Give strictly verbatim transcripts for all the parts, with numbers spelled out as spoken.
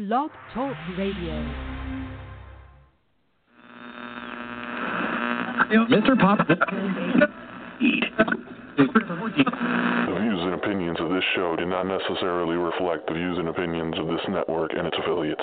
Blog Talk Radio. Mister Pop. The views and opinions of this show do not necessarily reflect the views and opinions of this network and its affiliates.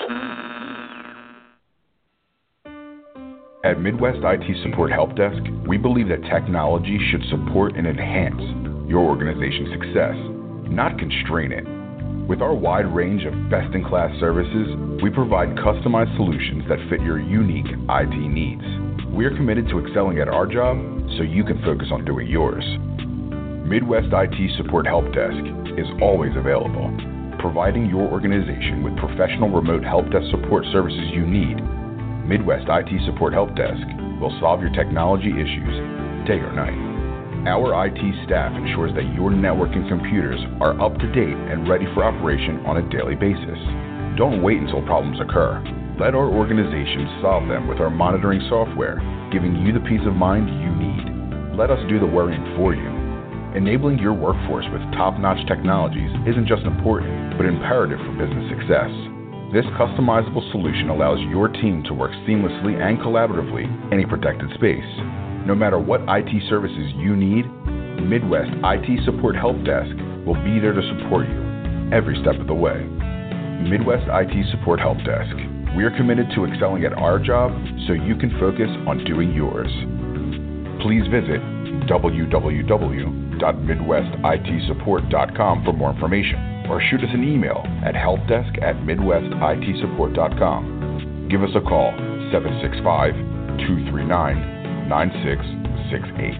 At Midwest I T Support Help Desk, we believe that technology should support and enhance your organization's success, not constrain it. With our wide range of best-in-class services, we provide customized solutions that fit your unique I T needs. We are committed to excelling at our job so you can focus on doing yours. Midwest I T Support Help Desk is always available, providing your organization with professional remote help desk support services you need. Midwest I T Support Help Desk will solve your technology issues day or night. Our I T staff ensures that your network and computers are up to date and ready for operation on a daily basis. Don't wait until problems occur. Let our organization solve them with our monitoring software, giving you the peace of mind you need. Let us do the worrying for you. Enabling your workforce with top-notch technologies isn't just important, but imperative for business success. This customizable solution allows your team to work seamlessly and collaboratively in a protected space. No matter what I T services you need, Midwest I T Support Help Desk will be there to support you every step of the way. Midwest I T Support Help Desk. We are committed to excelling at our job so you can focus on doing yours. Please visit w w w dot midwest I T support dot com for more information, or shoot us an email at helpdesk at midwest I T support dot com. Give us a call, seven six five, two three nine, nine six six eight.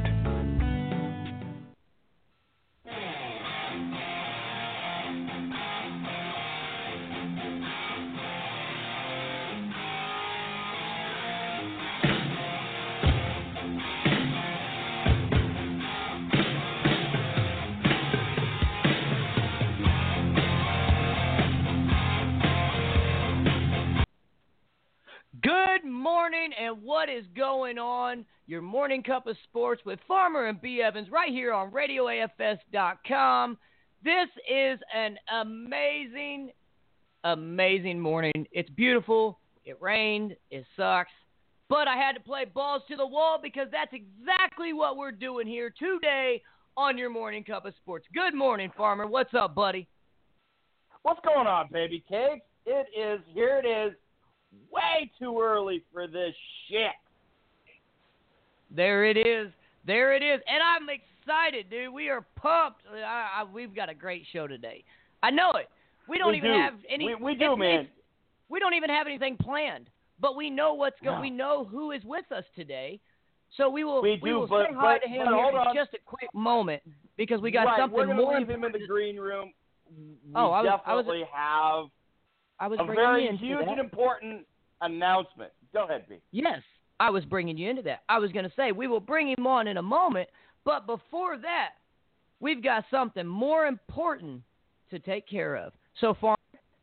Good morning, and what is going on? Your morning cup of sports with Farmer and B. Evans right here on radio A F S dot com. This is an amazing, amazing morning. It's beautiful. It rained. It sucks. But I had to play balls to the wall because that's exactly what we're doing here today on your morning cup of sports. Good morning, Farmer. What's up, buddy? What's going on, baby cakes? It is, here it is, way too early for this shit. There it is. There it is. And I'm excited, dude. We are pumped. I, I, we've got a great show today. I know it. We don't we even do. have any. We, we do, man. We don't even have anything planned. But we know what's going. No. We know who is with us today. So we will. We, we do, will but, say hi but, to him but here hold in on. just a quick moment because we got right, something we're gonna more. leave him in the green room. We oh, I was, definitely I was, have I was a bringing very you into huge that. and important announcement. Go ahead, B. Yes, I was bringing you into that. I was going to say we will bring him on in a moment, but before that, we've got something more important to take care of. So far,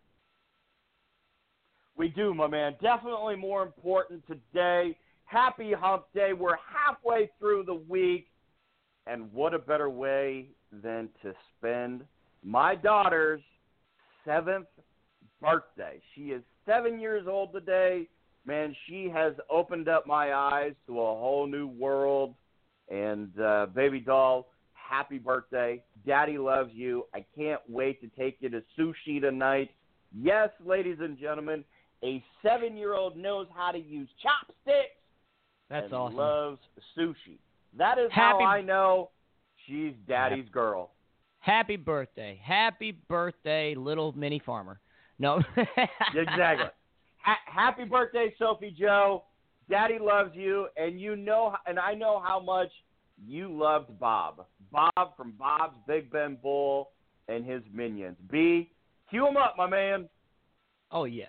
we do, my man. Definitely more important today. Happy Hump Day. We're halfway through the week, and what a better way than to spend my daughter's seventh birthday. She is seven years old today. Man, she has opened up my eyes to a whole new world. And, uh, baby doll, happy birthday. Daddy loves you. I can't wait to take you to sushi tonight. Yes, ladies and gentlemen, a seven-year-old knows how to use chopsticks. That's and awesome. Loves sushi. That is Happy- how I know she's daddy's girl. Happy birthday. Happy birthday, little mini farmer. No. Exactly. Ha- happy birthday, Sophie Joe. Daddy loves you, and you know, and I know how much you loved Bob. Bob from Bob's Big Ben Bull and his minions. B, cue him up, my man. Oh, yeah.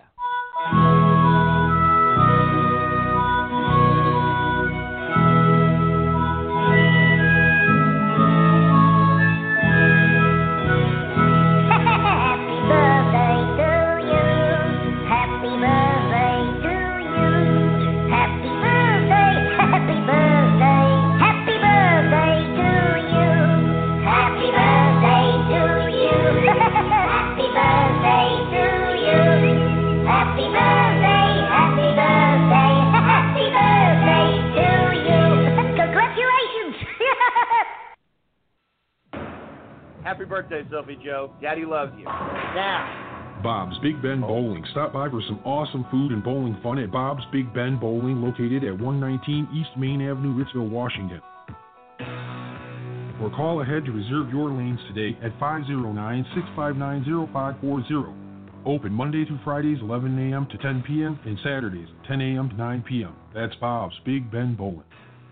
Happy birthday to you. birthday, Sophie Joe. Daddy loves you. Now. Bob's Big Bend Bowling. Stop by for some awesome food and bowling fun at Bob's Big Bend Bowling, located at one nineteen East Main Avenue, Ritzville, Washington. Or call ahead to reserve your lanes today at five oh nine, six five nine, oh five four oh. Open Monday through Fridays, eleven a.m. to ten p.m. and Saturdays, ten a.m. to nine p.m. That's Bob's Big Bend Bowling.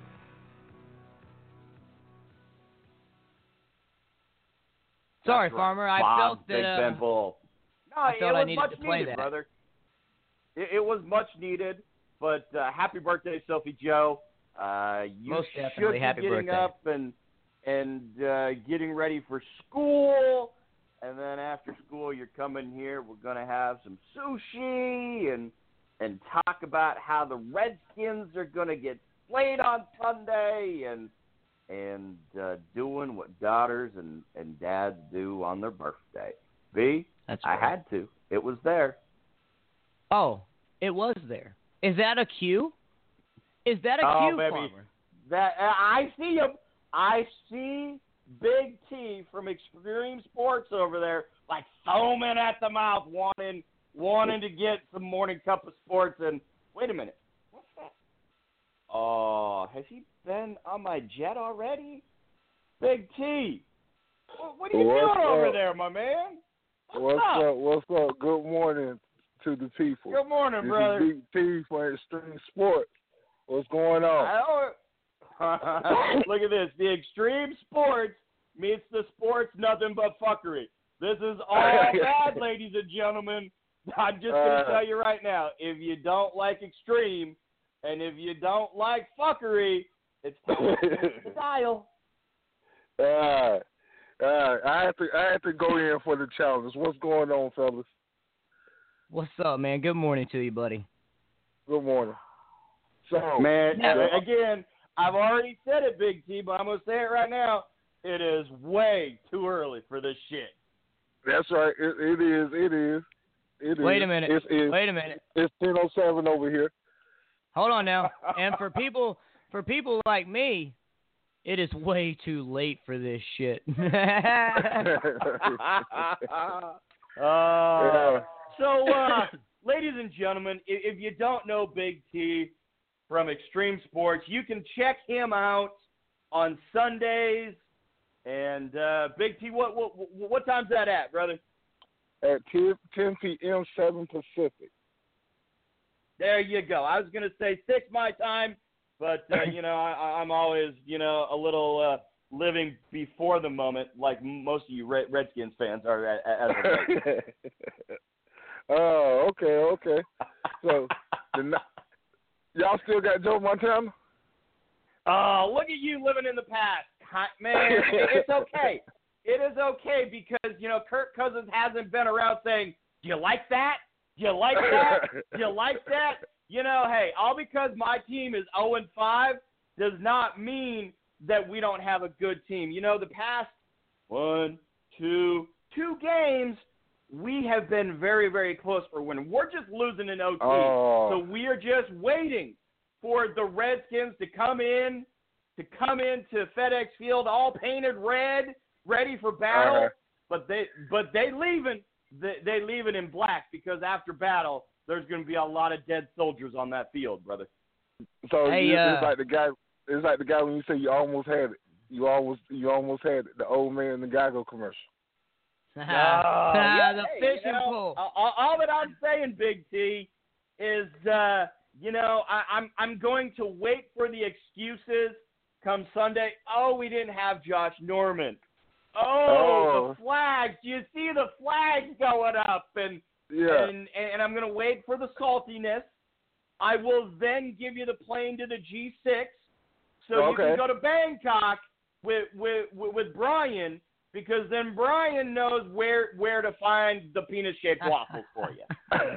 Sorry, That's Farmer. right. I Bob's felt that. Big Uh, Bend Bowl. No, I it felt was I needed much to play needed, that. brother. It, it was much needed, but uh, happy birthday, Sophie Joe. Uh, you Most should definitely. be Happy getting birthday. up and and uh, getting ready for school, and then after school, you're coming here. We're gonna have some sushi and and talk about how the Redskins are gonna get played on Sunday, and and uh, doing what daughters and, and dads do on their birthday. B, That's I right. had to. It was there. Oh, it was there. Is that a cue? Is that a Oh, cue, baby. Farmer? That uh, I see him. I see Big T from Extreme Sports over there, like foaming at the mouth, wanting wanting to get some morning cup of sports. And wait a minute, what's that? Oh, has he been on my jet already? Big T, what, what are you What's doing over up? there, my man? What's, What's up? up? What's up? Good morning to the people. Good morning, this brother. is Big T from Extreme Sports. What's going on? I don't... Look at this. The Extreme Sports meets the sports nothing but fuckery. This is all bad, ladies and gentlemen. I'm just going to Uh, tell you right now, if you don't like extreme and if you don't like fuckery, it's time to change the dial. Uh, uh, I have to I have to go in for the challenge. What's going on, fellas? What's up, man? Good morning to you, buddy. Good morning. So, Man, Now- uh, again, I've already said it, Big T, but I'm going to say it right now. It is way too early for this shit. that's right. It, it is. It is. It is. Wait a minute. It's, it's, Wait a minute. it's ten oh seven over here. Hold on now. And for people, for people like me, it is way too late for this shit. uh, so, uh, ladies and gentlemen, if, if you don't know Big T from Extreme Sports, you can check him out on Sundays. And uh, Big T, what, what what time's that at, brother? At ten p.m. seven Pacific. There you go. I was going to say six my time, but, uh, you know, I, I'm always, you know, a little uh, living before the moment, like most of you Red, Redskins fans are as of late. Oh, okay, okay. So, the, y'all still got Joe Montana? Oh, look at you living in the past. Man, it's okay. It is okay because, you know, Kirk Cousins hasn't been around saying, do you like that? Do you like that? Do you like that? You know, hey, all because my team is oh and five does not mean that we don't have a good team. You know, the past one, two, two games, we have been very, very close for winning. We're just losing in O T. Oh. So we are just waiting for the Redskins to come in, to come into FedEx Field all painted red, ready for battle. Uh-huh. But they, but they leaving, they, they leaving in black because after battle, there's going to be a lot of dead soldiers on that field, brother. So Hey, you, uh, it's like the guy. It's like the guy when you say you almost had it. You almost, you almost had it. The old man in the Geico commercial. Oh, yeah, the hey, fishing you know, pole. All, all that I'm saying, Big T, is uh, you know I, I'm I'm going to wait for the excuses come Sunday. Oh, we didn't have Josh Norman. Oh, Oh. the flags! Do you see the flags going up? And Yeah. and and I'm going to wait for the saltiness. I will then give you the plane to the G six, so you Okay. can go to Bangkok with with with, with Brian. Because then Brian knows where where to find the penis-shaped waffles for you.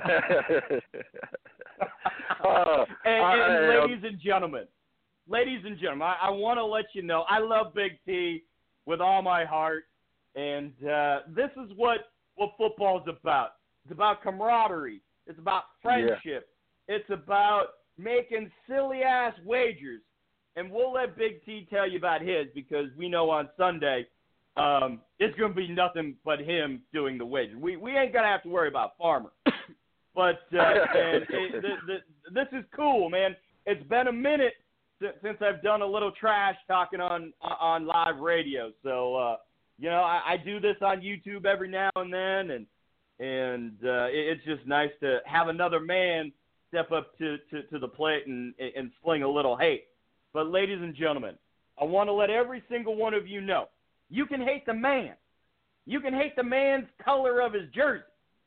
Uh, and, I- and I- ladies and gentlemen, ladies and gentlemen, I, I want to let you know I love Big T with all my heart, and uh, this is what what football is about. It's about camaraderie. It's about friendship. It's about making silly-ass wagers. And we'll let Big T tell you about his because we know on Sunday um, it's going to be nothing but him doing the wages. We we ain't going to have to worry about Farmer. But uh, and it, the, the, this is cool, man. It's been a minute since, since I've done a little trash talking on on live radio. So, uh, you know, I, I do this on YouTube every now and then, and and uh, it, it's just nice to have another man step up to, to, to the plate and, and sling a little hate. But, ladies and gentlemen, I want to let every single one of you know, you can hate the man. You can hate the man's color of his jersey.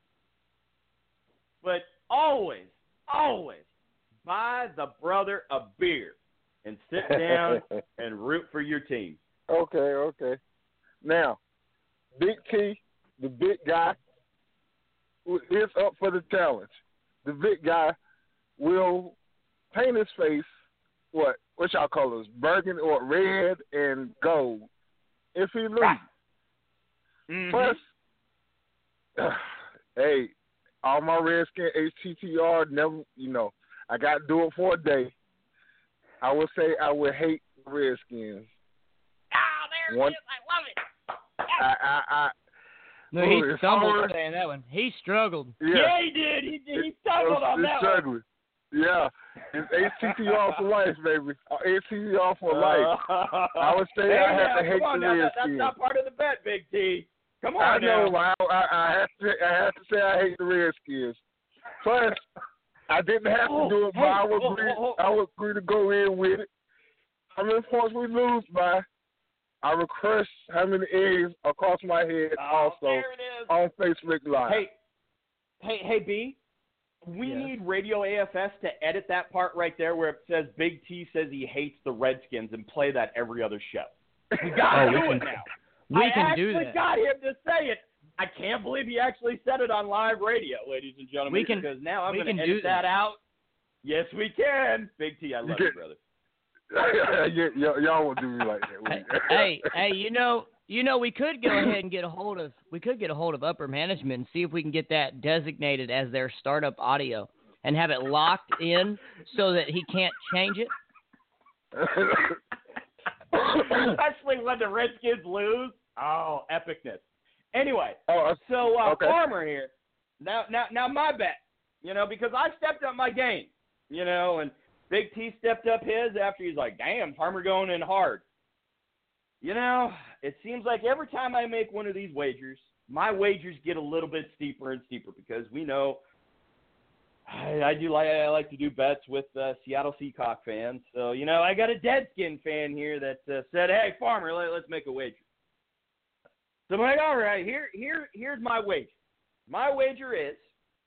But always, always buy the brother a beer and sit down and root for your team. Okay, okay. Now, Big T, the big guy, is up for the challenge. The big guy will paint his face, what, what y'all colors, burgundy or red and gold, if he loses. Mm-hmm. Plus, uh, hey, all my Redskin H T T R, never, you know, I got to do it for a day. I would say I would hate the Redskins. Oh, there One, it is. I love it. I, I, I, No, he oh, it's stumbled hard. saying that one. He struggled. Yeah, Yeah, he did. He did. He It- stumbled it's, on it's that struggling. Yeah, it's H T T R for life, baby. Uh, H T T R for one. life. Uh, I would say hey, I have now, to hate come on the now, that- That's Redskins. not part of the bet, Big T. Come on I now. know. I, I, I have to. I have to say I hate the Redskins. Plus, I didn't have Oh, to do it, but hey, I would oh, agree. oh, oh. I would agree to go in with it. How many points we lose by? I would crush how many eggs across my head. Oh, also there it is. on Facebook Live. Hey, hey, hey, B. We Yes. need Radio A F S to edit that part right there where it says Big T says he hates the Redskins and play that every other show. We got to Oh, we do can- it now. We I can actually do that. got him to say it. I can't believe he actually said it on live radio, ladies and gentlemen. We can- because now I'm we going can to do edit that. that. out. Yes, we can. Big T, I love you, get- brother. y- y- y'all won't do me like that. will Hey, you? hey, hey, you know, you know, we could go ahead and get a hold of, we could get a hold of upper management and see if we can get that designated as their startup audio and have it locked in so that he can't change it. Especially when the Redskins lose. Oh, epicness. Anyway, oh, so uh, okay. Farmer here. Now, now, now, my bet. You know, because I stepped up my game. You know, and Big T stepped up his after he's like, "Damn, Farmer going in hard." You know, it seems like every time I make one of these wagers, my wagers get a little bit steeper and steeper because we know I, I do like I like to do bets with uh, Seattle Seahawks fans. So you know, I got a Deadskin fan here that uh, said, "Hey, Farmer, let, let's make a wager." So I'm like, "All right, here, here, here's my wager. My wager is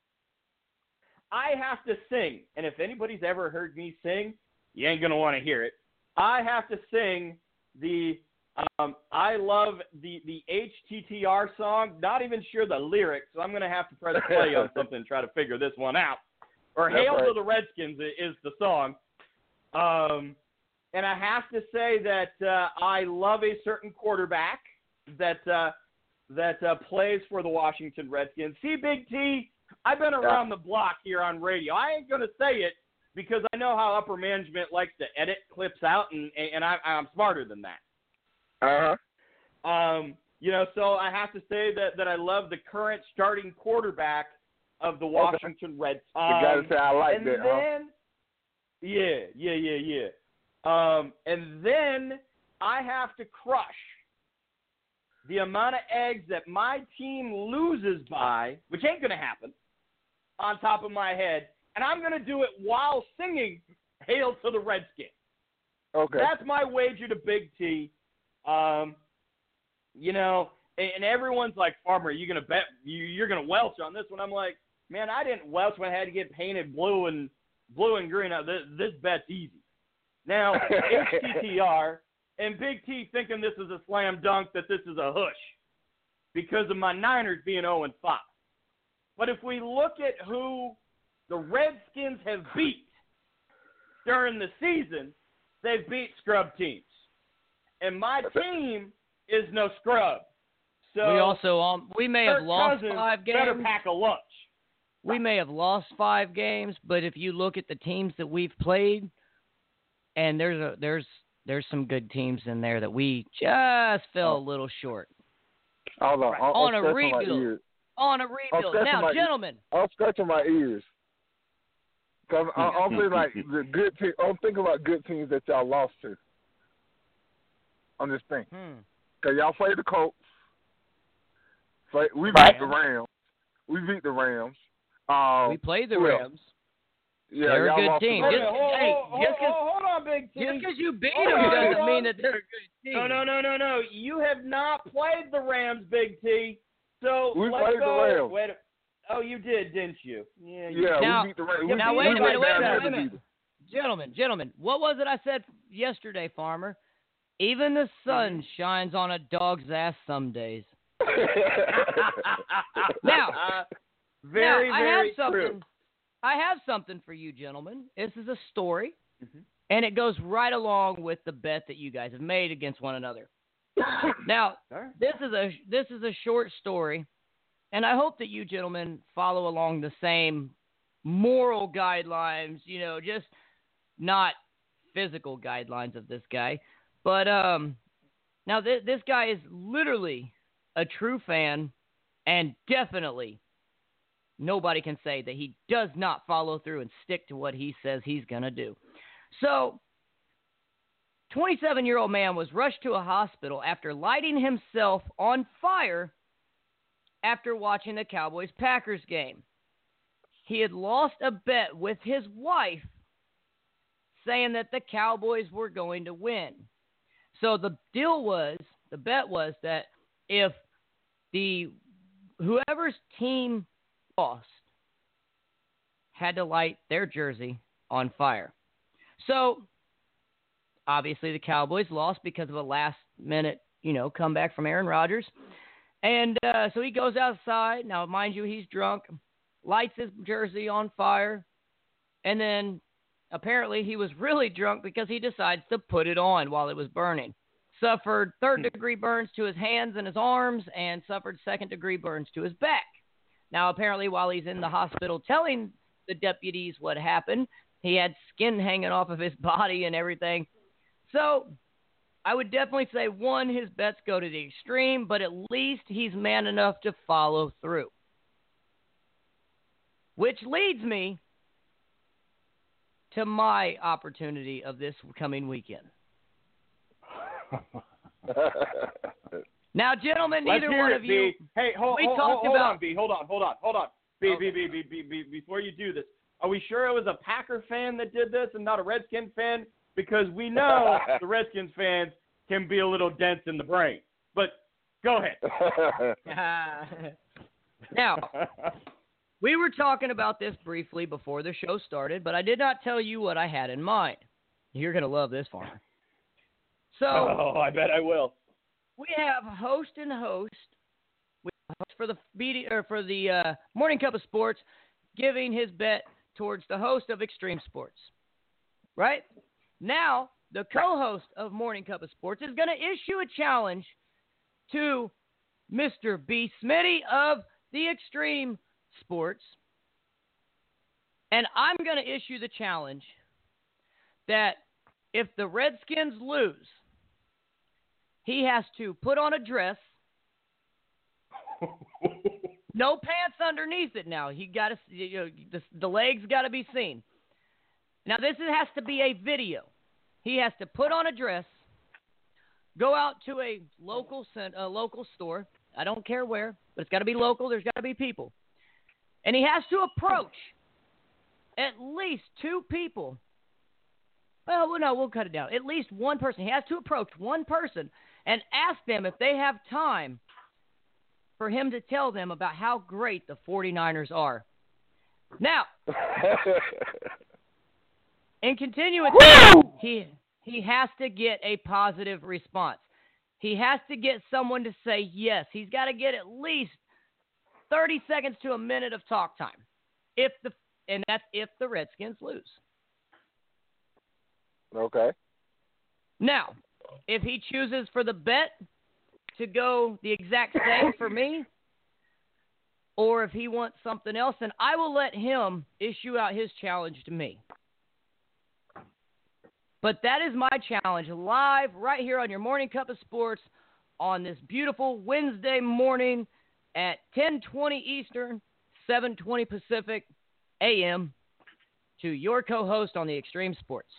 I have to sing, and if anybody's ever heard me sing, you ain't gonna want to hear it. I have to sing the." Um, I love the, the H T T R song. Not even sure the lyrics, so I'm going to have to press play on something and try to figure this one out. Or That's Hail right. to the Redskins is the song. Um, and I have to say that uh, I love a certain quarterback that uh, that uh, plays for the Washington Redskins. See, Big T, I've been around the block here on radio. I ain't going to say it because I know how upper management likes to edit clips out, and, and I, I'm smarter than that. Uh-huh. Um, you know, so I have to say that, that I love the current starting quarterback of the Washington Reds. Um, You gotta say I like and that, then, huh? yeah, yeah, yeah, yeah. Um, and then I have to crush the amount of eggs that my team loses by, which ain't going to happen, on top of my head. And I'm going to do it while singing Hail to the Redskins. Okay. That's my wager to Big T. Um, you know, and, and everyone's like, "Farmer, you gonna bet you, you're gonna welch on this one?" I'm like, man, I didn't welch when I had to get painted blue and blue and green. Now, this, this bet's easy. Now, H T T R and Big T thinking this is a slam dunk, that this is a hush because of my Niners being oh and five. But if we look at who the Redskins have beat during the season, they've beat scrub teams. And my team is no scrub. So We also um we may have Kirk lost Cousins five better games. pack a lunch. We may have lost five games, but if you look at the teams that we've played, and there's a there's there's some good teams in there that we just fell a little short. Hold on. Right. I'm, on I'm a scratching my rebuild. ears. On a rebuild. Now, my, gentlemen. I'm scratching my ears. Cause I'm, I'm thinking like the good team. I'm thinking about good teams that y'all lost to. On this thing. Hmm. Cause y'all played the Colts. Play, we Right. beat the Rams. We beat the Rams. Um, We played the who else? Rams. Yeah, They're a y'all good lost team. to the Wait a Just- minute, hold, hey, hold, just 'cause- hold, hold on, Big T. Just because you beat Hold them on, doesn't hold mean on. that they're a good team. No, no, no, no, no. You have not played the Rams, Big T. So We let's played the go. Rams. Wait. a- Oh, you did, didn't you? Yeah. You Yeah, Now- we beat the Rams. We now, beat wait a the minute, wait a Rams minute, and wait a minute. beat them. Gentlemen, gentlemen, what was it I said yesterday, Farmer? Even the sun shines on a dog's ass some days. Now, very, now, I very have something. true. I have something for you, gentlemen. This is a story, Mhm. and it goes right along with the bet that you guys have made against one another. Now, All right. this is a this is a short story, and I hope that you gentlemen follow along the same moral guidelines. You know, just not physical guidelines of this guy. But um, now th- this guy is literally a true fan, and definitely nobody can say that he does not follow through and stick to what he says he's going to do. So, twenty-seven-year-old man was rushed to a hospital after lighting himself on fire after watching the Cowboys-Packers game. He had lost a bet with his wife saying that the Cowboys were going to win. So the deal was, the bet was that if the whoever's team lost had to light their jersey on fire. So obviously the Cowboys lost because of a last minute, you know, comeback from Aaron Rodgers. And uh, so he goes outside. Now, mind you, he's drunk, lights his jersey on fire, and then apparently he was really drunk because he decides to put it on while it was burning. Suffered third-degree burns to his hands and his arms, and suffered second-degree burns to his back. Now, apparently, while he's in the hospital telling the deputies what happened, he had skin hanging off of his body and everything. So I would definitely say, one, his bets go to the extreme, but at least he's man enough to follow through. Which leads me to my opportunity of this coming weekend. Now, gentlemen, Let's neither hear one it, of you. B. Hey, hold, we hold, talked hold, hold about- on, B. Hold on, hold on, hold on. B, Okay. B, B, B, B, B, before you do this, are we sure it was a Packer fan that did this and not a Redskins fan? Because we know the Redskins fans can be a little dense in the brain. But go ahead. Now, we were talking about this briefly before the show started, but I did not tell you what I had in mind. You're going to love this, Farmer. So, Oh, I bet I will. we have host and host. We have host for the B D, or for the uh, Morning Cup of Sports, giving his bet towards the host of Extreme Sports. Right? Now, the co-host of Morning Cup of Sports is going to issue a challenge to Mister B. Smitty of the Extreme Sports. And I'm going to issue the challenge that if the Redskins lose, he has to put on a dress. No pants underneath it now. He got to, you know, the, the legs got to be seen. Now, this has to be a video. He has to put on a dress, go out to a local a local store. I don't care where, but it's got to be local. There's got to be people. And he has to approach at least two people. Well, no, we'll cut it down. At least one person. He has to approach one person and ask them if they have time for him to tell them about how great the 49ers are. Now, in continuing, he he has to get a positive response. He has to get someone to say yes. He's got to get at least thirty seconds to a minute of talk time. If the and that's if the Redskins lose. Okay. Now, if he chooses for the bet to go the exact same for me, or if he wants something else, then I will let him issue out his challenge to me. But that is my challenge, live right here on your Morning Cup of Sports on this beautiful Wednesday morning at ten twenty Eastern, seven twenty Pacific A M to your co-host on the Extreme Sports.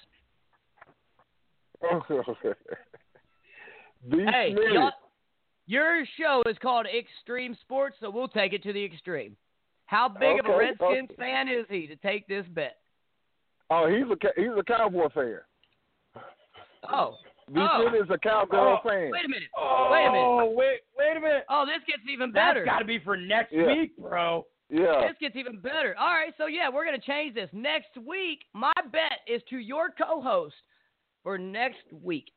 Hey, y'all, your show is called Extreme Sports, so we'll take it to the extreme. How big okay, of a Redskins okay. fan is he to take this bet? Oh, he's a he's a Cowboy fan. Oh, B. oh. Smith is a Cowboy Oh, fan. Wait a minute. Oh, Wait a minute. wait, wait a minute. Oh, this gets even better. That's got to be for next Yeah. week, bro. Yeah. This gets even better. All right, so yeah, we're going to change this. Next week, my bet is to your co-host for next week.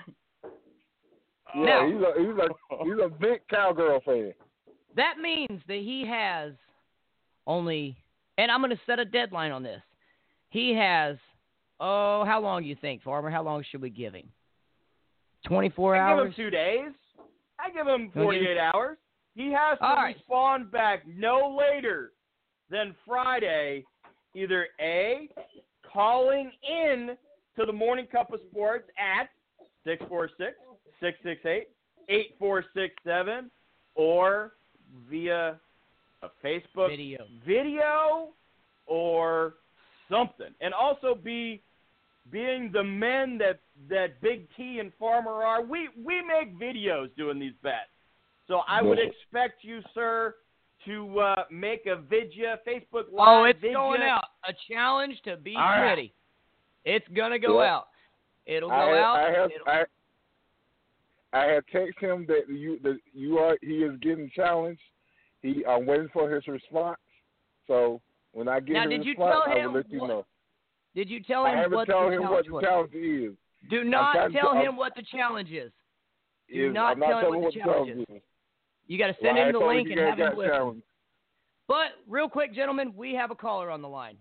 Yeah, Now- he's a he's a he's a big Cowgirl fan. That means that he has only, and I'm going to set a deadline on this. He has, oh, how long do you think, Farmer? How long should we give him? twenty-four I give hours? him two days. I give him Wanna give forty-eight him- hours. He has to All right. respond back no later than Friday, either A, calling in to the Morning Cup of Sports at six four six, six six eight, eight four six seven, or via a Facebook Video. video or something. And also be being the men that, that Big T and Farmer are, we, we make videos doing these bets. So I would expect you, sir, to uh, make a vidya, Facebook Live Oh, it's vidya. going out. A challenge to be All right. pretty. It's going to go Yeah. out. It'll go I have, out. I have It'll- I, I had texted him that you that you are he is getting challenged. He I'm waiting for his response. So when I get Now, his did you response, tell I him will let you what- know. Did you tell I him haven't what the told him what challenge the was? challenge is. Do I'm not trying to tell tell- him what the challenge is. Do Is- not I'm not tell him telling what the what challenge is. You got to send Well, I him the told link you and guys have him got listen. challenged. But real quick, gentlemen, we have a caller on the line.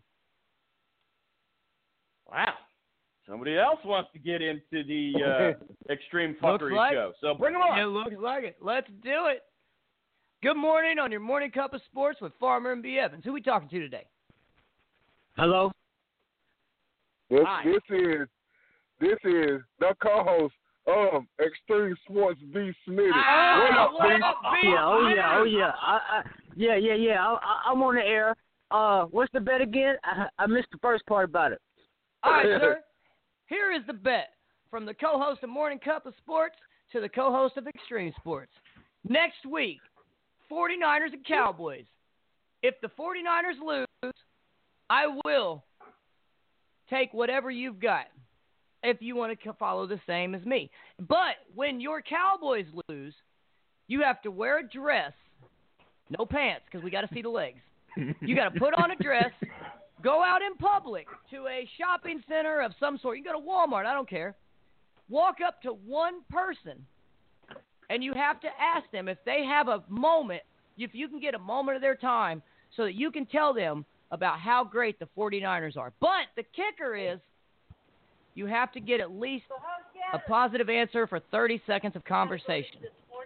Wow. Somebody else wants to get into the uh, Extreme Fuckery like- show. So bring them on. It looks like it. Let's do it. Good morning on your Morning Cup of Sports with Farmer and B. Evans. Who we talking to today? Hello? This, Hi. this is this is the co-host of Extreme Sports, B. Smitty. Ah, what up, what up, B? B? Yeah, oh yeah, oh yeah. I, I, yeah, yeah, yeah. I, I, I'm on the air. Uh, what's the bet again? I, I missed the first part about it. All right, sir. Here is the bet from the co-host of Morning Cup of Sports to the co-host of Extreme Sports. Next week, 49ers and Cowboys. If the 49ers lose, I will take whatever you've got if you want to follow the same as me. But when your Cowboys lose, you have to wear a dress, no pants because we got to see the legs. You got to put on a dress, go out in public to a shopping center of some sort. You go to Walmart, I don't care. Walk up to one person, and you have to ask them if they have a moment, if you can get a moment of their time so that you can tell them about how great the 49ers are. But the kicker is you have to get at least a positive answer for thirty seconds of conversation.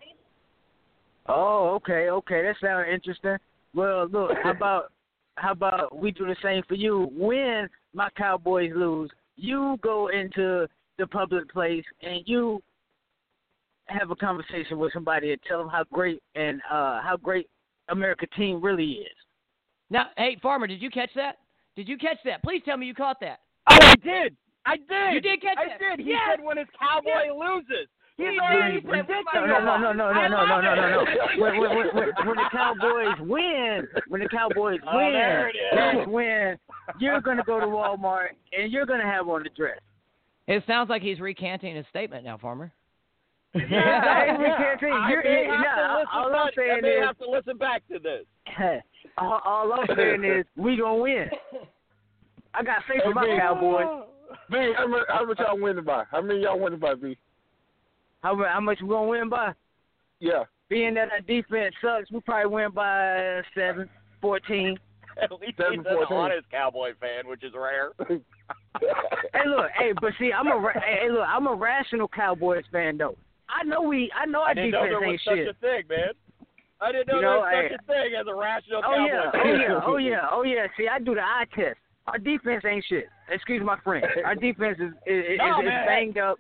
Oh, okay, okay. That sounds interesting. Well, look, how about how about we do the same for you? When my Cowboys lose, you go into the public place and you have a conversation with somebody and tell them how great and uh, how great America team really is. Now, hey, Farmer, did you catch that? Did you catch that? Please tell me you caught that. Oh, I did. I did. You did catch I that. did. He Yes. said when his Cowboy loses. He's He already did. predicted No, no, no, no, no, I no, no, love no, no, no, it. no. When, when, when, when, when the Cowboys win, when the Cowboys Oh, win, there it is. that's when you're going to go to Walmart and you're going to have on the dress. It sounds like he's recanting his statement now, Farmer. I ain't recanting. I You're- may you- have no, to listen all I'm back. I saying may is- have to listen back to this. all, all I'm saying is we going to win. I got faith in my Hey, B. Cowboys. B, how much, how much y'all winning by? How many y'all winning by, B? How, mu- how much we going to win by? Yeah. Being that our defense sucks, we probably win by seven, fourteen. At least Seven, he's an fourteen. honest Cowboy fan, which is rare. Hey, look, hey, but see, I'm a ra- hey, look, I'm a rational Cowboys fan though. I know we, I know our I didn't know defense there was ain't such shit. a thing, man. I didn't know You there know, was hey. such a thing as a rational Oh Cowboy yeah, fan. oh yeah, oh yeah, oh yeah. See, I do the eye test. our defense ain't shit. Excuse my friend. Our defense is is, is, No, is man. banged up.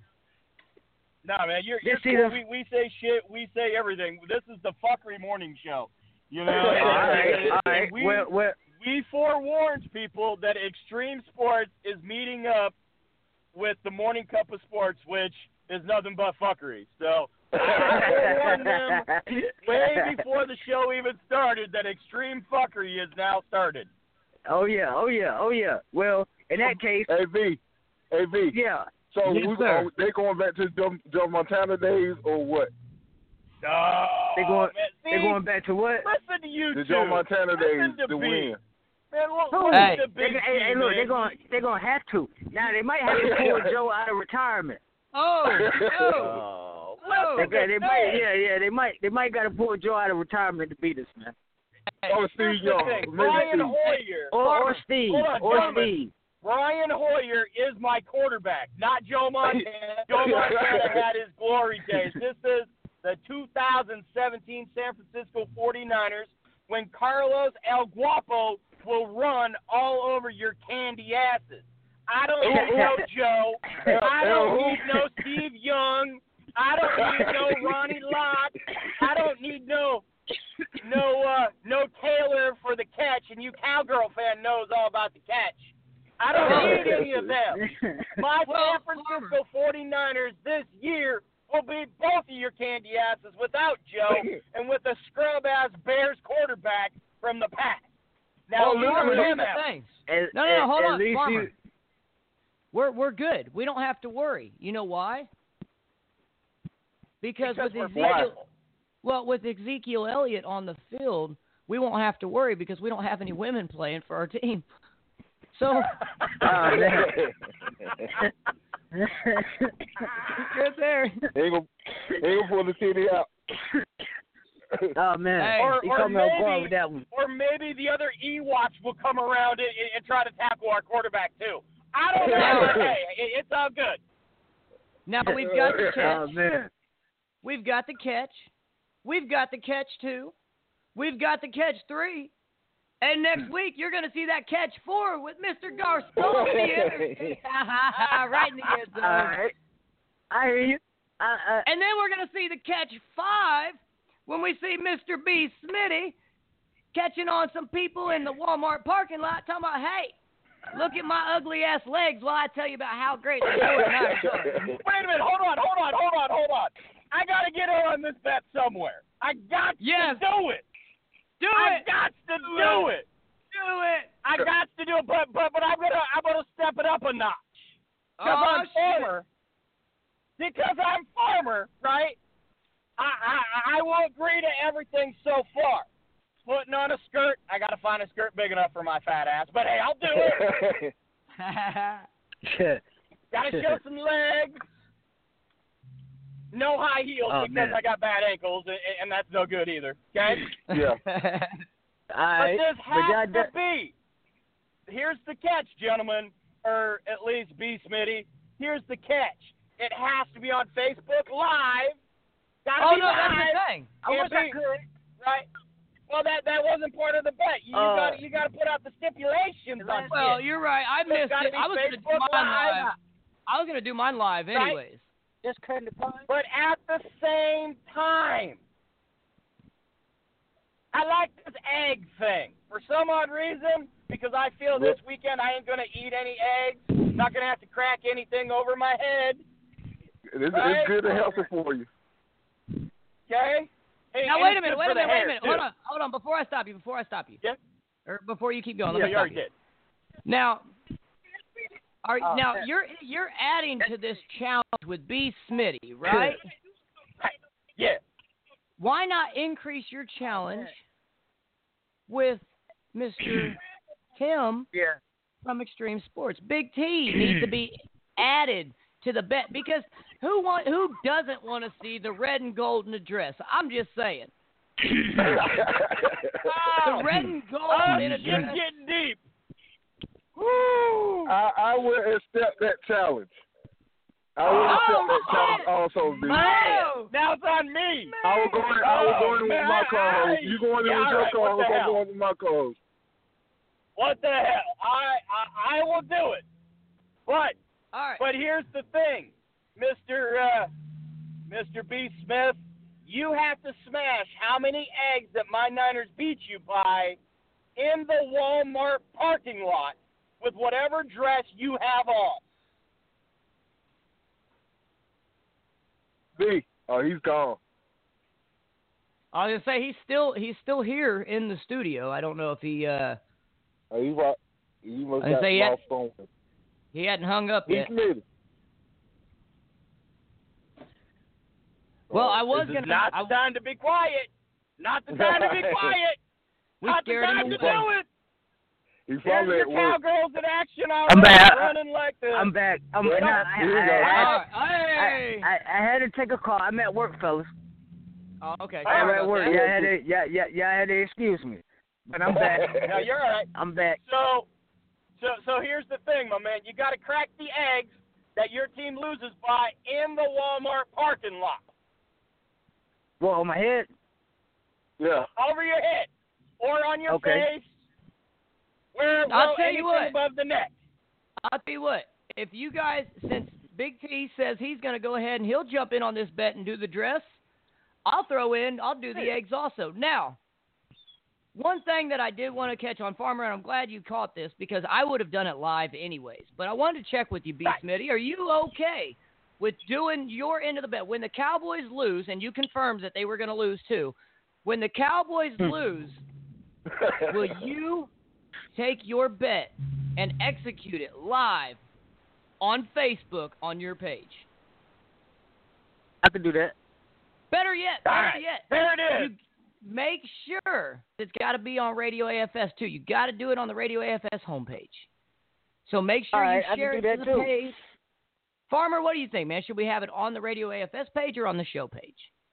No, man, you're, you're This cool. season- we we say shit, we say everything. This is the fuckery morning show. You know, all right, all right. we, Well, well, we forewarned people that Extreme Sports is meeting up with the Morning Cup of Sports, which is nothing but fuckery. So I forewarned them way before the show even started that Extreme Fuckery is now started. Oh yeah, oh yeah, oh yeah. Well, in that case, A V, A V. yeah. So Yes, we, sir. are they going back to Joe, Joe Montana days or what? Oh, They going, man, see, they going back to what? listen to you The two. Joe Montana days Listen to to B. win. Man, look, Who? look Hey. at the They, big hey, hey, team, look, man. they're going, they're going to have to. Now they might have to pull Joe out of retirement. Oh, oh, Oh, oh. They, listen got, to they might, this. yeah, yeah, they might, they might got to pull Joe out of retirement to beat us, man. Oh, Steve Here's the Young. thing. Maybe Brian Steve. Hoyer. Or, or Steve, Hold on, or gentlemen. Steve. Brian Hoyer is my quarterback, not Joe Montana. Joe Montana had his glory days. This is the two thousand seventeen San Francisco forty-niners when Carlos El Guapo will run all over your candy asses. I don't need no Joe. I don't need no Steve Young. I don't need no Ronnie Lott. I don't need no no uh, no Taylor for the catch, and you Cowgirl fan knows all about the catch. I don't need any of them. My Well, San Francisco forty-niners this year will beat both of your candy asses without Joe and with a scrub-ass Bears quarterback from the past. Now, Oh, you look know at him Here's out. the thing. At, No, no, no, at- hold at on, least Farmer. you- We're we're good. We don't have to worry. You know why? Because, Because with we're Ezekiel, flexible. well, with Ezekiel Elliott on the field, we won't have to worry because we don't have any women playing for our team. So Oh, man. good there. Ain't gonna, ain't gonna pull the T V out. Oh man, Hey. Or- he or coming out maybe- guard with that one. Or maybe the other Ewoks will come around and, and try to tackle our quarterback, too. I don't know. but hey, it, it's all good. Now we've got the Oh catch. man, We've got the catch. We've got the catch two. We've got the catch three. And next week you're going to see that catch four with Mister Garcon right in the end zone. all right, I hear you. I, I, And then we're going to see the catch five when we see Mister B. Smitty catching on some people in the Walmart parking lot talking about, hey, look at my ugly ass legs while I tell you about how great the forty-niners are. Wait a minute. Hold on, hold on, hold on, hold on. I got to get on this bet somewhere. I got Yes. to do it. Do I it. got to do it. Do it. I got to do it, but but but I'm gonna I'm gonna step it up a notch. Because Oh, I'm shit. farmer. Because I'm farmer, right? I, I I will agree to everything so far. Putting on a skirt, I gotta find a skirt big enough for my fat ass. But hey, I'll do it. Gotta show some legs. No high heels Oh, because man. I got bad ankles, and, and that's no good either. Okay. Yeah. all But right, this but has y'all to done- be. Here's the catch, gentlemen, or at least B. Smitty. Here's the catch. It has to be on Facebook Live. Gotta Oh, be no, that's live. the thing. I wish I Can't be- could. Right. Well, that that wasn't part of the bet. You, you Uh, got you got to put out the stipulations on Well, shit. you're right. I It's missed gotta it. be I was going to do Facebook mine Live. live. I was going to do mine live Right. anyways. Just cutting the pie. But at the same time, I like this egg thing. For some odd reason, because I feel this weekend I ain't going to eat any eggs. Not going to have to crack anything over my head. It's, Right? it's good and healthy for you. Okay? Hey, Now and wait a it's minute, good wait for a the minute, wait a hair, minute. too. Hold on, hold on. Before I stop you, before I stop you, Yeah? or before you keep going, let Yeah, me you stop already you. did. Now, are Oh, now man. you're you're adding to this challenge with B. Smitty, right? Yeah. Why not increase your challenge with Mister Tim Yeah. from Extreme Sports? Big T needs to be added to the bet because who want who doesn't want to see the red and golden address? I'm just saying. The red and gold Oh, in it's address. getting deep. Woo! I, I will accept that challenge. I will accept Oh, that challenge shit. also, B. Oh, Now it's on me. I will go in, I will go in with man, my I- co-host. I- You going in yeah, with all your right, what co-host, the I'm hell? going with my co-host. What the hell? I I will do it. But All right. but here's the thing, Mister Uh, Mister B. Smith, you have to smash how many eggs that my Niners beat you by in the Walmart parking lot with whatever dress you have on. B. Oh, he's gone. I was gonna say he's still he's still here in the studio. I don't know if he uh Oh, he right. He must I have say he lost had- phone. he hadn't hung up He yet. committed. Well, I was This gonna. is not I, the time to be quiet. Not the time to be quiet. we Not the scared time him to away. do it. He's Here's probably your at work. cowgirls in action. All I'm right, back. running like this. I'm back. I'm Yeah, no, I, here we I, go. I, All right. Hey. I, I, I had to take a call. I'm at work, fellas. Oh, okay. All I'm Sorry at about work. that. Yeah, I had to. Yeah, yeah, yeah. I had to excuse me, but I'm back. No, you're all right. I'm back. So, so, so here's the thing, my man. You got to crack the eggs that your team loses by in the Walmart parking lot. Well, on my head. Yeah. Over your head or on your Okay. face. Where I'll well, tell anything you what. above the neck. I'll tell you what. If you guys, since Big T says he's going to go ahead and he'll jump in on this bet and do the dress, I'll throw in. I'll do the eggs also. Now, one thing that I did want to catch on Farmer, and I'm glad you caught this because I would have done it live anyways. But I wanted to check with you, B. Right. Smitty. Are you okay with doing your end of the bet when the Cowboys lose? And you confirmed that they were going to lose too. When the Cowboys lose, will you take your bet and execute it live on Facebook on your page? I could do that. Better yet, All better right, yet, there it is. you make sure it's got to be on Radio A F S too. You got to do it on the Radio A F S homepage. So make sure All right, you I share can it do to that the too. page. Farmer, what do you think, man? Should we have it on the Radio A F S page or on the show page?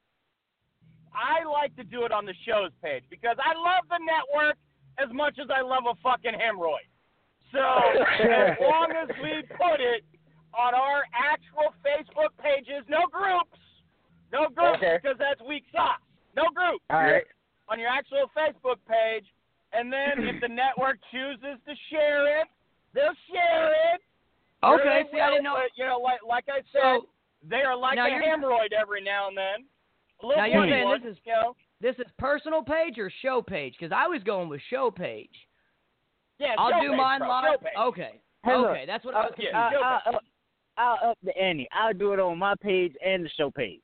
I like to do it on the show's page because I love the network as much as I love a fucking hemorrhoid. So as long as we put it on our actual Facebook pages, no groups, no groups Okay. because that's weak sauce. No groups. All right. On your actual Facebook page, and then if the network chooses to share it, they'll share it. Or Okay, they see, I will, didn't know. But, you know, like like I said, So, they are like now a you're- hemorrhoid every now and then. A little Now you're funny saying one, this is- you know. this is personal page or show page? Because I was going with show page. Yeah, I'll show do page, mine bro, live. show page. Okay. Hey, look, okay, that's what I was yeah, confused. show I, I'll, I'll up the ante. I'll do it on my page and the show page.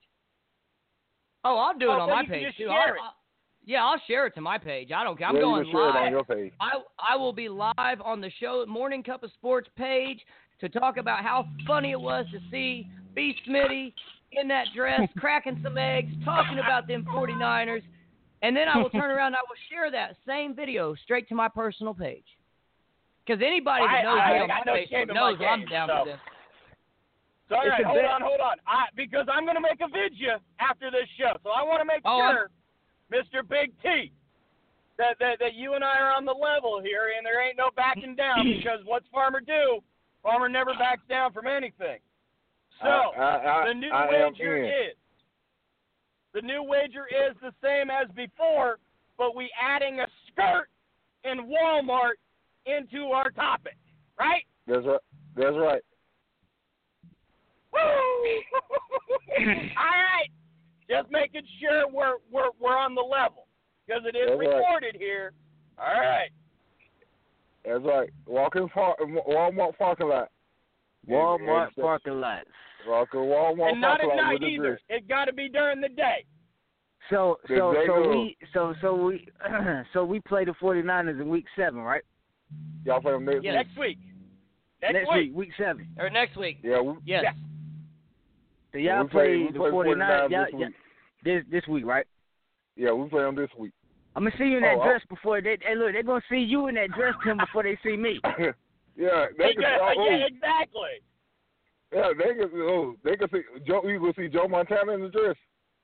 Oh, I'll do it Oh, on so my you can page just too. share I'll, it. I'll- yeah, I'll share it to my page. I don't care. I'm yeah, going you can share it on live. your page. I I will be live on the show Morning Cup of Sports page to talk about how funny it was to see B. Smitty in that dress, cracking some eggs, talking about them 49ers, and then I will turn around and I will share that same video straight to my personal page. Because anybody that I- knows I me on got my no shame Facebook in my knows I'm game, down so. for this. So, all It's right, a hold bit- on, hold on. I, because I'm going to make a video after this show. So I want to make Oh, I'm- sure, Mister Big T, that, that, that you and I are on the level here, and there ain't no backing down because what's Farmer do? Farmer never backs down from anything. So, I, I, I, the new I am wager in. is, the new wager is the same as before, but we adding a skirt in Walmart into our topic, right? That's right. That's right. Woo! All right, just making sure we're we're we're on the level because it is That's right. recorded here. All right. That's right. Walking far, Walmart parking lot. Walmart Yeah, parking lot. Walking Walmart And not parking at lot night with the either. dress. It got to be during the day. So There so they so go. we so so we so we play the 49ers in week seven, right? Y'all play them next Yes. week. Next week. Next, Next week. week, week seven. Or next week. Yeah, we, Yes. Yeah. So y'all we play, play we the play 49ers y'all, this y'all, week. this this week, right? Yeah, we play them this week. I'm gonna see you in that Oh, dress before they. Hey, look, they're gonna see you in that dress, Tim, before they see me. yeah, they can. Yeah, Oh, yeah, exactly. yeah, they can. Oh, they can see Joe. You will see Joe Montana in the dress.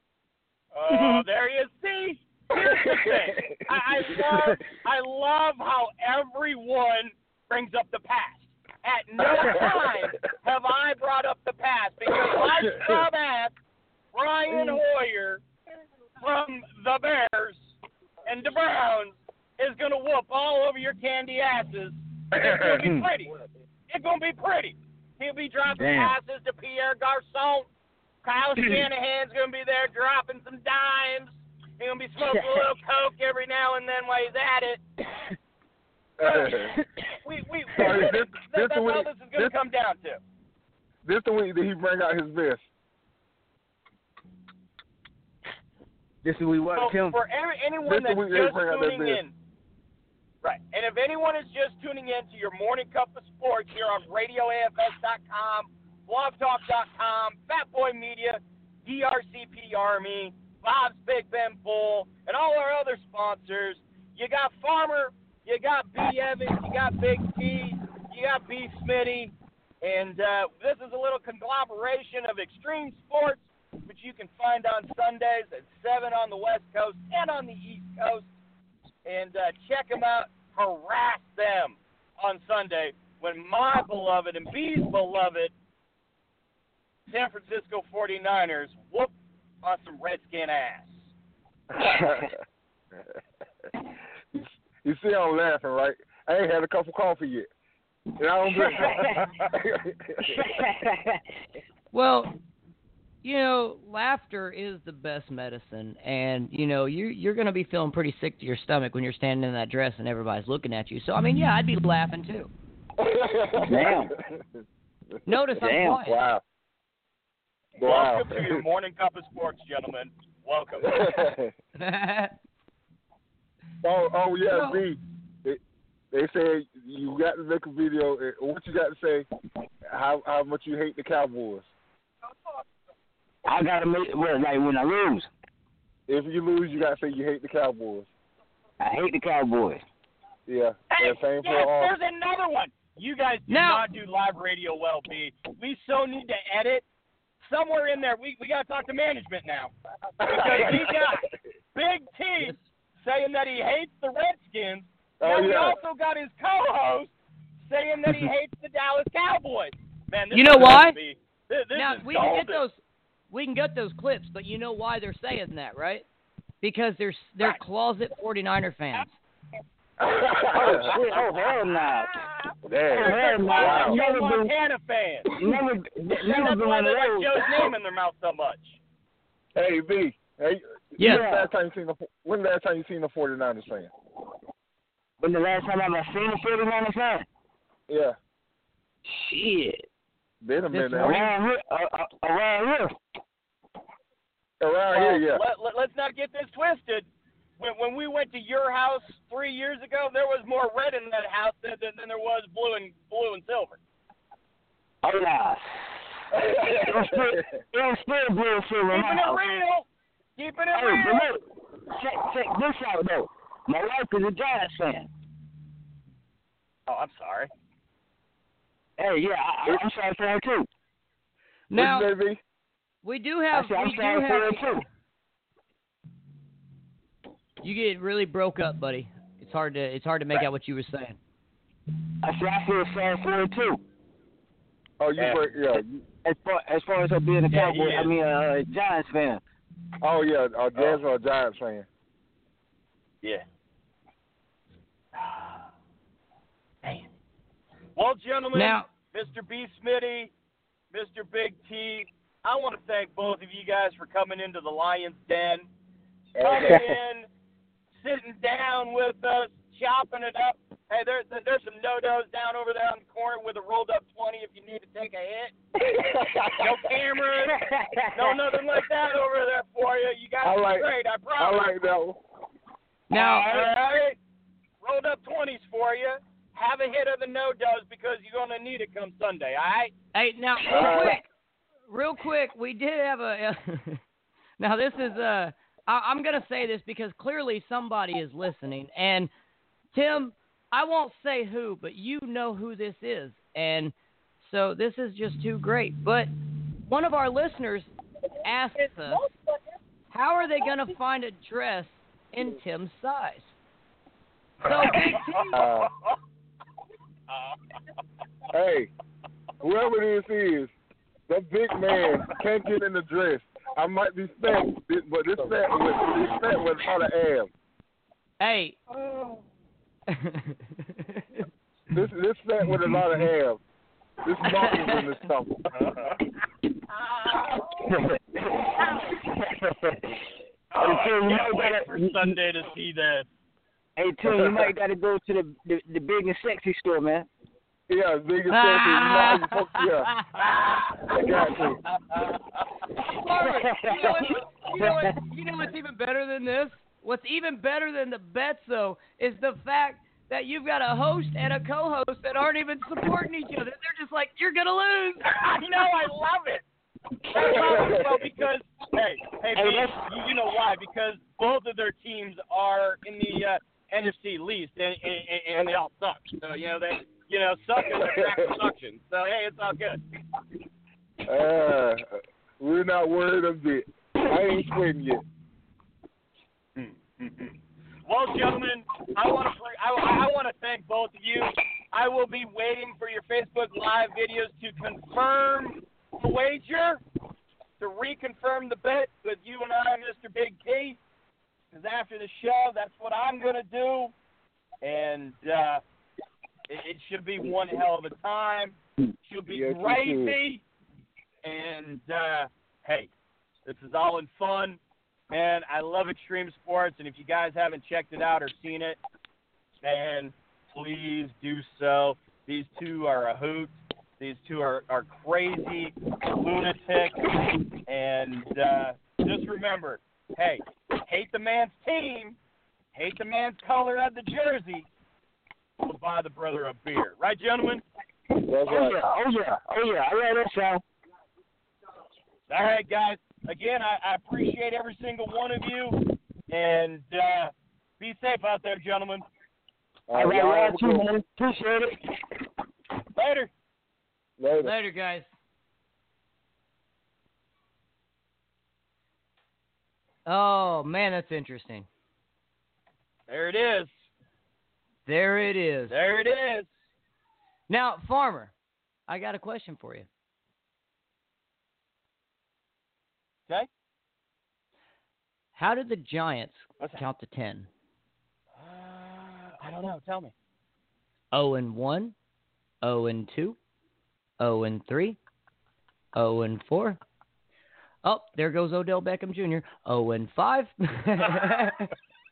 Oh, there you see. Here's the thing. I, I love I love how everyone brings up the past. At no time have I brought up the past because my scrub ass Brian Hoyer from the Bears and the Browns is gonna whoop all over your candy asses and It's going to be pretty. It's going to be pretty. He'll be dropping Damn. passes to Pierre Garçon. Kyle Shanahan's going to be there dropping some dimes. He's going to be smoking a little coke every now and then while he's at it. we, we, Sorry, this, that, this that's the all week, this is going to come down to. This the week that he bring out his best. This is we what, So Tim? for every, anyone This that's the week they just bring out that tuning best. in, right, and if anyone is just tuning in to your morning cup of sports here on radio A F S dot com, blog talk dot com, Fat Boy Media, D R C P Army, Bob's Big Ben Bull, and all our other sponsors, you got Farmer, you got B. Evans, you got Big T, you got B. Smitty, and uh, this is a little conglomeration of extreme sports, which you can find on Sundays at seven on the West Coast and on the East Coast. And uh, check them out, harass them on Sunday when my beloved and B's beloved San Francisco forty-niners whoop on some Redskin ass. You see I'm laughing, right? I ain't had a cup of coffee yet. And I don't drink coffee. Well, you know, laughter is the best medicine, and you know, you you're gonna be feeling pretty sick to your stomach when you're standing in that dress and everybody's looking at you. So I mean, yeah, I'd be laughing too. Damn. Notice I'm Damn. quiet. Wow. Wow. Welcome to your morning cup of sports, gentlemen. Welcome. oh, oh yeah, Well- B. They, they say you got to make a video. uh, What you got to say? How how much you hate the Cowboys? I gotta make well, like when I lose. If you lose, you got to say you hate the Cowboys. I hate the Cowboys. Yeah. Hey, that same yes, for all. there's another one. You guys do Now- not do live radio well, B. We so need to edit. Somewhere in there, we, we got to talk to management now. Because we got Big T saying that he hates the Redskins. Now Oh, we yeah. also got his co-host saying that he hates the Dallas Cowboys. Man, this You know is why? B. This, this Now is we can get golden. those, we can get those clips, but you know why they're saying that, right? Because they're they're closet forty-niner fans. Oh shit! Oh hell no! Damn. Hell no! Wow. I've never Joe been, Montana fans. never, And never that's been why one they of like those. Joe's name in their mouth so much. Hey B. Hey. Yeah. When the last time you seen the When the last time you seen the forty-niners fan? When the last time I ever seen a forty-niners fan? Yeah. Shit. Been a minute. This Around here, uh, uh, around here. Around Well, here, yeah. let, let, let's not get this twisted. When, when we went to your house three years ago, there was more red in that house than, than, than there was blue and blue and silver. Oh nah. It was still, it was still blue and silver in my Keeping it house. real. Keeping it Hey, but real. look, check, check this out though. My wife is a Giants fan. Oh, I'm sorry. Hey, yeah, I, I'm sorry for her too. Now What's your name, B? we do I have said, I'm we do sorry for her have. too. You get really broke up, buddy. It's hard to it's hard to make out what you were saying. I said I feel sorry for her too. Oh, you Yeah. break, yeah. you- As far as far as her being a Yeah, he Cowboy, I is. mean a uh, Giants fan. Oh yeah, uh, Jazz or a Giants fan. Yeah. Man. Well, gentlemen, Now- Mister B. Smitty, Mister Big T, I want to thank both of you guys for coming into the Lion's Den, coming in, sitting down with us, chopping it up. Hey, there, there, there's some no-dos down over there on the corner with a rolled-up twenty if you need to take a hit. No cameras, no nothing like that over there for you. You guys I are like- great, I I promise. like that one. Now, All right. Rolled up twenties for you. Have a hit of the no-dos because you're going to need it come Sunday, all right? hey, now real quick, real quick, we did have a. now this is uh, I, I'm gonna say this because clearly somebody is listening, and Tim, I won't say who, but you know who this is, and so this is just too great. But one of our listeners asked us, how are they gonna find a dress in Tim's size? So Big T, Uh, hey, whoever this is, that big man can't get in the dress. I might be fat, but this fat was this fat was out of abs. hey. This this fat with a lot of abs. This muscles in the stomach. Hey, Tim, you Can't might wait gotta, for you, Sunday to see this. hey, Tim, you might got to go to the, the the big and sexy store, man. Yeah, big and sexy. You know how you supposed to, yeah. I got you. Farmer, you know, what, you, know what, you know what's even better than this? What's even better than the bets, though, is the fact that you've got a host and a co-host that aren't even supporting each other. They're just like, you're going to lose. I know, I love it. I love it. Well, because, hey, hey, Hey, B, that's- you, you know why? Because both of their teams are in the uh, N F C least, and, and, and they all suck. So, you know, they, you know, suck in the crack of suction. So, hey, it's all good. Uh, we're not worried a bit. I ain't sweating yet. Well, gentlemen, I want to I, I want to thank both of you. I will be waiting for your Facebook Live videos to confirm the wager, to reconfirm the bet with you and I, Mister Big T. Because after the show, that's what I'm going to do. And uh, it, it should be one hell of a time. Should be Yes, it crazy. And, uh, hey, this is all in fun. Man, I love extreme sports, and if you guys haven't checked it out or seen it, man, please do so. These two are a hoot. These two are, are crazy lunatics. And uh, just remember, hey, hate the man's team, hate the man's color of the jersey, but buy the brother a beer. Right, gentlemen? That's Oh, right. yeah, oh, yeah, oh, yeah. I read that, Sal. All right, guys. Again, I, I appreciate every single one of you, and uh, be safe out there, gentlemen. All right, y'all right, have a too, good one. man. Appreciate it. Later. Later. Later, guys. Oh, man, that's interesting. There it is. There it is. There it is. Now, Farmer, I got a question for you. Okay. How did the Giants What's that? count to ten? Uh, I don't know. Tell me. oh and one, oh and two, oh and three, oh and four. Oh, there goes Odell Beckham Junior oh and five. And,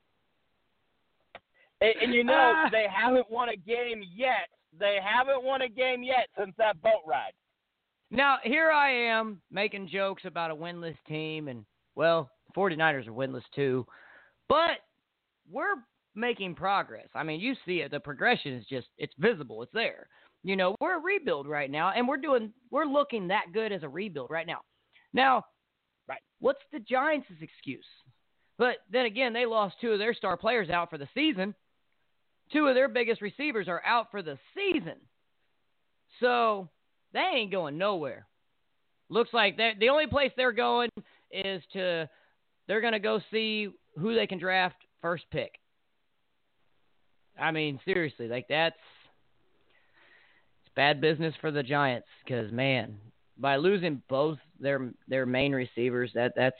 and you know, Ah. they haven't won a game yet. They haven't won a game yet since that boat ride. Now, here I am making jokes about a winless team, and, well, the 49ers are winless too. But we're making progress. I mean, you see it. The progression is just, it's visible. It's there. You know, we're a rebuild right now, and we're doing, we're looking that good as a rebuild right now. Now, right, what's the Giants' excuse? But then again, they lost two of their star players out for the season. Two of their biggest receivers are out for the season. So they ain't going nowhere. Looks like the only place they're going is to, they're going to go see who they can draft first pick. I mean, seriously, like that's, it's bad business for the Giants because, man, by losing both their their main receivers, that that's,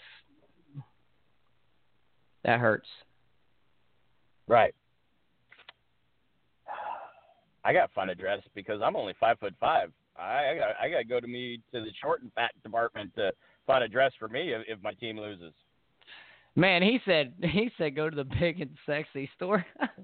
that hurts. Right. I got to find a dress because I'm only five foot five. I, I got I got to go to me to the short and fat department to find a dress for me if, if my team loses. Man, he said he said go to the big and sexy store.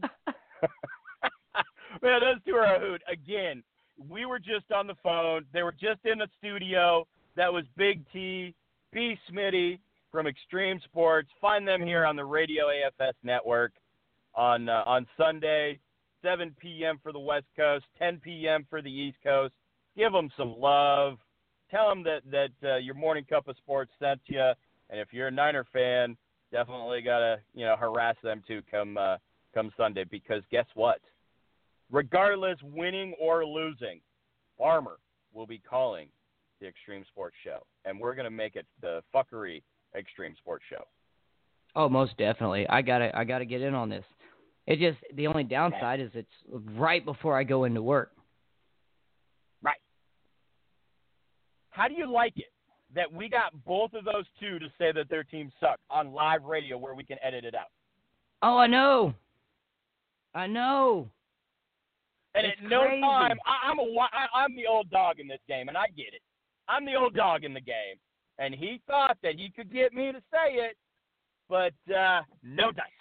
Man, those two are a hoot. Again, we were just on the phone. They were just in the studio. That was Big T, B. Smitty from Extreme Sports. Find them here on the Radio A F S Network on uh, on Sunday, seven p.m. for the West Coast, ten p.m. for the East Coast. Give them some love. Tell them that, that uh, your morning cup of sports sent you. And if you're a Niner fan, definitely got to, you know, harass them too come, uh, come Sunday because guess what? Regardless, winning or losing, Farmer will be calling the Extreme Sports Show. And we're going to make it the fuckery Extreme Sports Show. Oh, most definitely. I gotta I gotta get in on this. It just the only downside is it's right before I go into work. Right. How do you like it that we got both of those two to say that their team sucked on live radio where we can edit it out? Oh, I know. I know. And it's at no crazy. time, I, I'm a, I, I'm the old dog in this game, and I get it. I'm the old dog in the game. And he thought that he could get me to say it, but uh, no dice.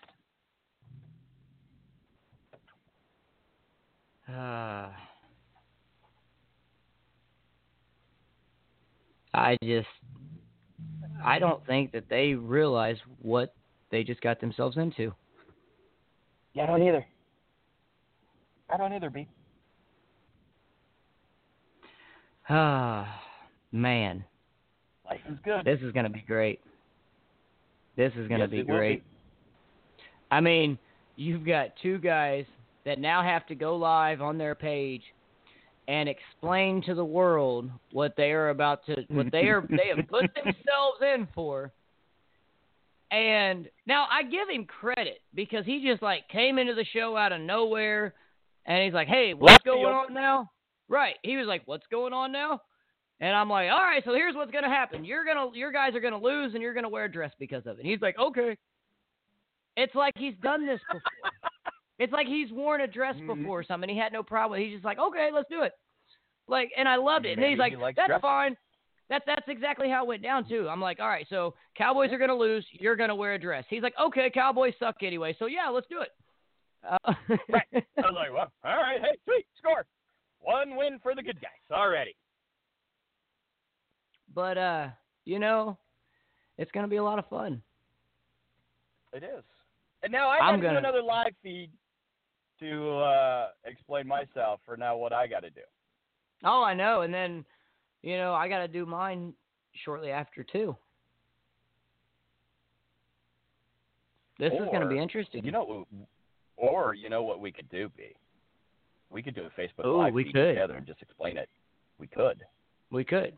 Uh, I just, I don't think that they realize what they just got themselves into. Yeah, I don't either. I don't either, B. Ah, man. Life is good. This is going to be great. This is going to Yes, be it will great. be. I mean, you've got two guys that now have to go live on their page and explain to the world what they are about to, what they are, they have put themselves in for. And now I give him credit because he just like came into the show out of nowhere and he's like, hey, what's Left going field. on now? Right. He was like, what's going on now? And I'm like, all right, so here's what's going to happen. You're going to, your guys are going to lose and you're going to wear a dress because of it. And he's like, okay. It's like he's done this before. It's like he's worn a dress Mm-hmm. before or something. He had no problem. He's just like, okay, let's do it. Like, and I loved it. And Maybe he's like, he likes that's dress. fine. That's that's exactly how it went down too. I'm like, all right, so Cowboys are gonna lose. You're gonna wear a dress. He's like, okay, Cowboys suck anyway. So yeah, let's do it. Uh, Right. I was like, well, all right, hey, sweet, score. One win for the good guys already. But uh, you know, it's gonna be a lot of fun. It is. And now I I'm got to gonna- do another live feed to uh, explain myself for now what I got to do. Oh, I know. And then, you know, I gotta do mine shortly after too. This is gonna Or, be interesting. You know, or you know what we could do, B? We could do a Facebook Ooh, live we feed could. together and just explain it. We could. We could.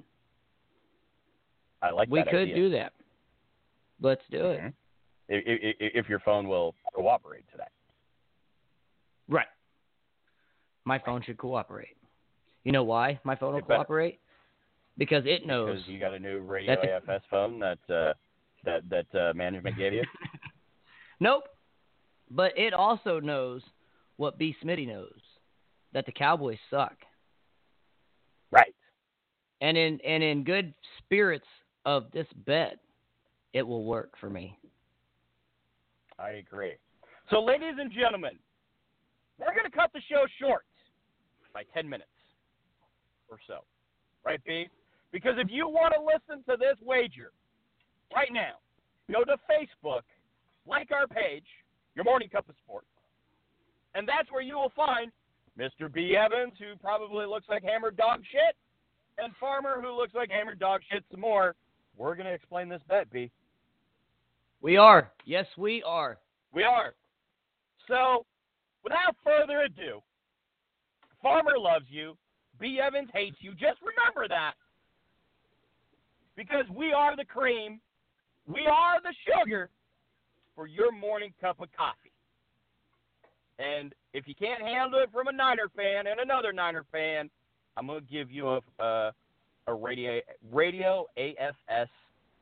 I like We that could idea. do that. Let's do it. Mhm. If, if, if your phone will cooperate to that. Right. My phone should cooperate. You know why my phone will It better. cooperate? Because it knows. Because you got a new radio That's a- A F S phone that uh, that that uh, management gave you. Nope. But it also knows what B. Smitty knows, that the Cowboys suck. Right. And in and in good spirits of this bet, it will work for me. I agree. So, ladies and gentlemen, we're going to cut the show short by ten minutes or so. Right, B? Because if you want to listen to this wager right now, go to Facebook, like our page, Your Morning Cup of Sports, and that's where you will find Mister B. Evans, who probably looks like hammered dog shit, and Farmer, who looks like hammered dog shit some more. We're going to explain this bet, B. We are. Yes, we are. We are. So, without further ado, Farmer loves you. B. Evans hates you. Just remember that. Because we are the cream. We are the sugar for your morning cup of coffee. And if you can't handle it from a Niner fan and another Niner fan, I'm going to give you a, a, a radio, radio A F S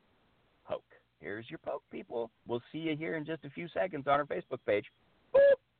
poke. Here's your poke, people. We'll see you here in just a few seconds on our Facebook page. Boop.